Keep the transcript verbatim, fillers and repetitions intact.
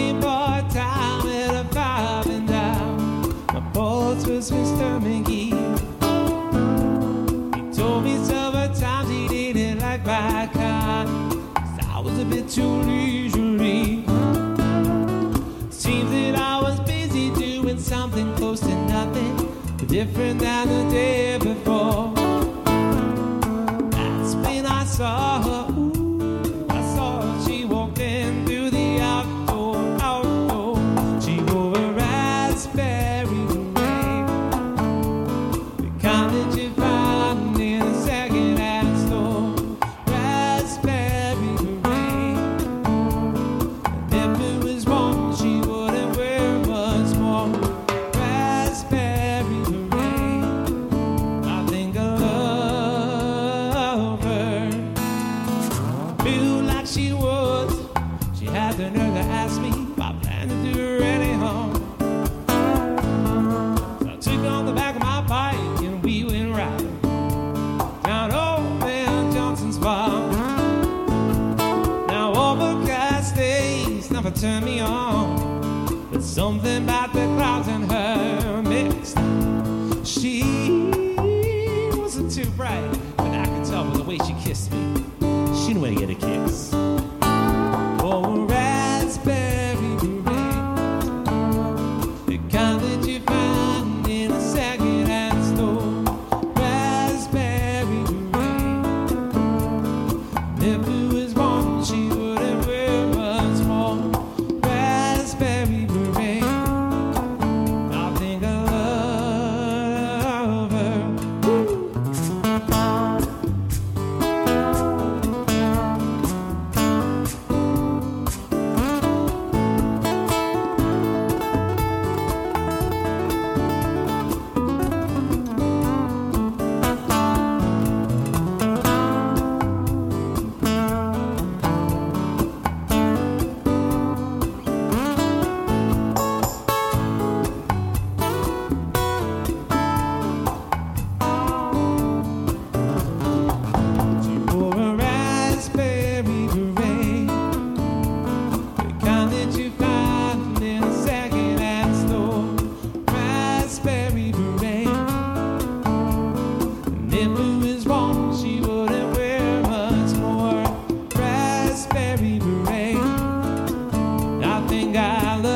looking for a time at a five and down. My boss was Mister McGee. He told me several times he didn't like my car, 'cause I was a bit too leisurely. Seems that I was busy doing something close to nothing, different than the day before. That's when I saw her. Ooh, I saw her. She walked in through the outdoor, outdoor. She wore a raspberry beret, the kind that you find in a second-hand store. Raspberry beret. And if it was wrong, she wouldn't wear much more. Raspberry beret. I think I love her. Feel like she was. She had the nerve to ask me if I planned to do her any harm. So I took her on the back of my bike and we went riding down old man Johnson's farm. Now overcast days never turn me on, but something about the clouds and her mixed. She wasn't too bright, but I could tell by the way she kissed me. She knew where to get a kiss. Oh, raspberry beret, the kind that you find in a second-hand store. Raspberry beret. If it was wrong, she wouldn't wear much more. Raspberry beret. I think I love her. She wore a raspberry beret, the kind that you find in a second-hand store. Raspberry beret. And if it was wrong, she wouldn't wear much more. Raspberry beret. I think I love